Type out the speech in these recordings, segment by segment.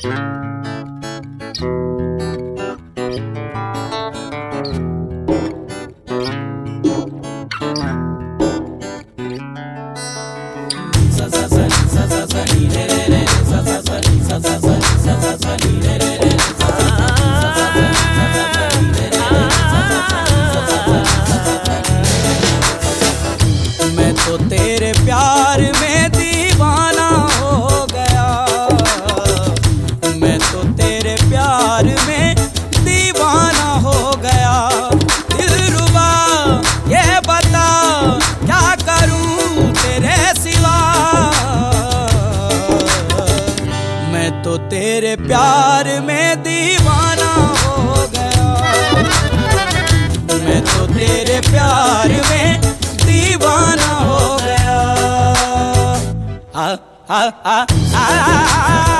मैं तो तेरे प्यार में दीवाना हो गया। मैं तो तेरे प्यार में दीवाना हो गया। दिलरुबा ये बता क्या करूं तेरे सिवा। मैं तो तेरे प्यार में दीवाना हो गया। मैं तो तेरे प्यार में दीवाना हो गया। आ आ आ आ, आ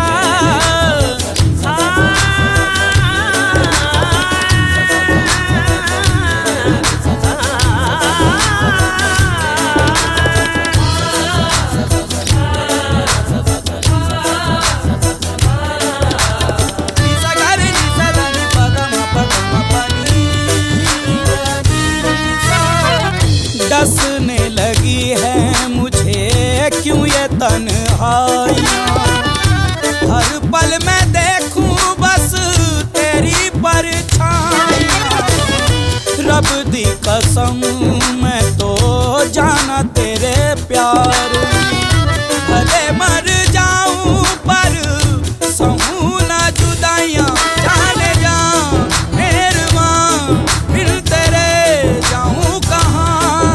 डसने लगी है मुझे क्यों ये तन्हाइयाँ। हर पल मैं देखूं बस तेरी परछाइयाँ। रब दी कसम मैं तो जाना तेरे प्यार में। भले मर जाऊं पर सहूं ना जुदाइयाँ। जाने जा मेहरबान फिर तेरे जाऊं कहाँ।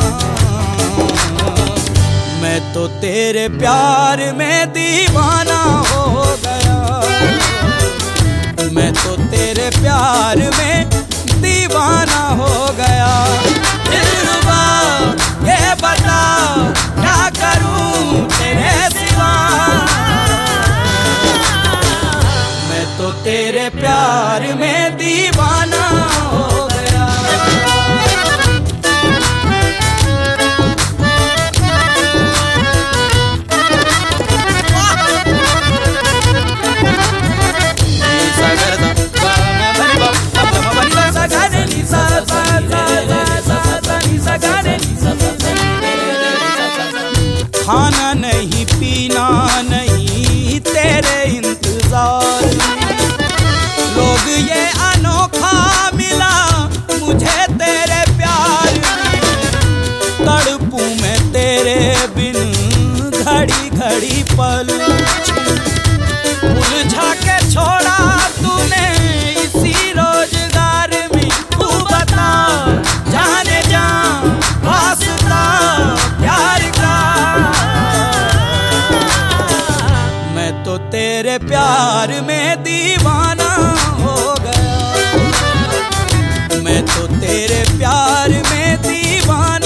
मैं तो तेरे प्यार में दीवाना हो गया। मैं तो तेरे प्यार में दीवाना हो गया। दिलरुबा ये बता क्या करूं तेरे सिवा। मैं तो तेरे प्यार में दीवाना हो गया। खाना नहीं पीना नहीं तेरे इंतजार में। लोग ये अनोखा मिला मुझे तेरे प्यार में। तड़पूं मैं तेरे बिन घड़ी घड़ी पल। उलझा के छोड़ा तूने इसी रोजगार में। तू बता जाने जा वास्ता प्यार का। मैं तो तेरे प्यार में दीवाना हो गया। मैं तो तेरे प्यार में दीवाना